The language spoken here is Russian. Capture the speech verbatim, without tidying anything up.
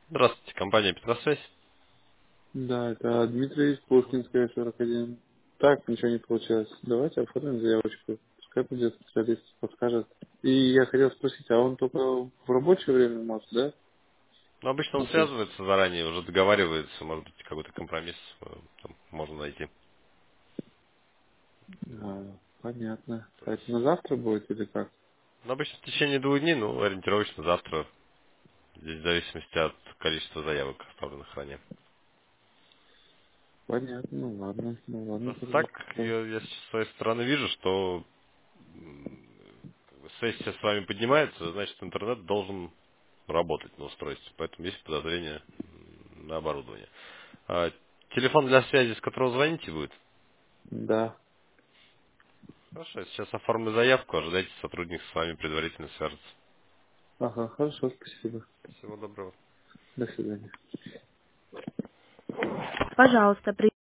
Здравствуйте, компания Петросвязь. Да, это Дмитрий Пушкинская, сорок один. Так, ничего не получилось. Давайте оформим заявочку. Пускай придет специалист, подскажет. И я хотел спросить, а он только в рабочее время может, да? Но обычно он Ну, то есть, связывается заранее, уже договаривается, может быть, какой-то компромисс э, там можно найти. а, понятно. То А это есть, на завтра будет или как? ну, обычно в течение двух дней, ну, ориентировочно завтра, здесь в зависимости от количества заявок, оставленных ранее. Понятно, ну ладно, ну ладно, Раз тогда. так, я, я сейчас с своей стороны вижу, что м, как бы сессия с вами поднимается, значит, интернет должен работать на устройстве, поэтому есть подозрение м, на оборудование. А телефон для связи, с которого звоните, будет? Да. Хорошо, я сейчас оформлю заявку, ожидайте, сотрудник с вами предварительно свяжется. Ага, хорошо, спасибо. Всего доброго. До свидания. Пожалуйста, при